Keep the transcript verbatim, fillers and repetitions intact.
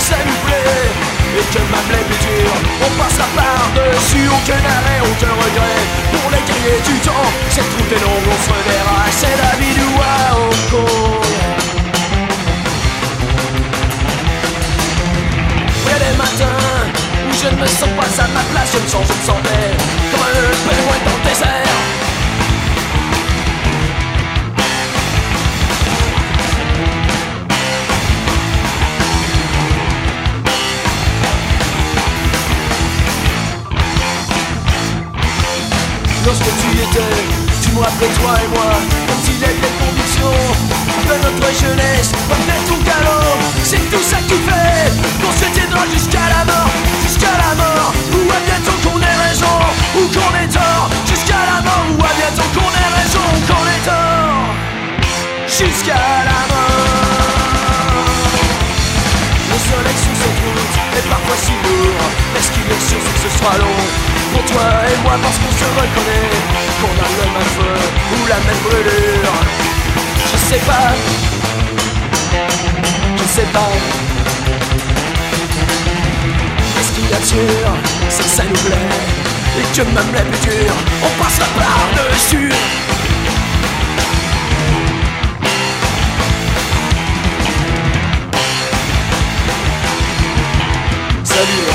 ça nous plaît et que même les plus durs, on passera par-dessus. Aucun arrêt, aucun regret pour les guerriers du temps. Cette route est longue, on se reverra. C'est la vie du Hong Kong. Il y a des matins où je ne me sens pas à ma place. Je me sens, je me sentais comme un pingouin dans le désert. Lorsque tu y étais, tu me rappelais toi et moi, comme s'il y avait des convictions de notre jeunesse, peut-être au galop. C'est tout ça qui fait qu'on se tiendra jusqu'à la mort, jusqu'à la mort. Ou admettons qu'on ait raison, ou qu'on ait tort, jusqu'à la mort. Ou admettons qu'on ait raison, ou qu'on ait tort, jusqu'à la mort. Le soleil sur cette route est parfois si lourd. Est-ce qu'il est sûr que ce sera long pour toi et moi, parce qu'on se reconnaît, qu'on a le même feu ou la même brûlure? Je sais pas, je sais pas. Qu'est-ce qu'il y a de sûr, c'est que ça nous plaît et que même les plus durs, on passera par-dessus. Salut.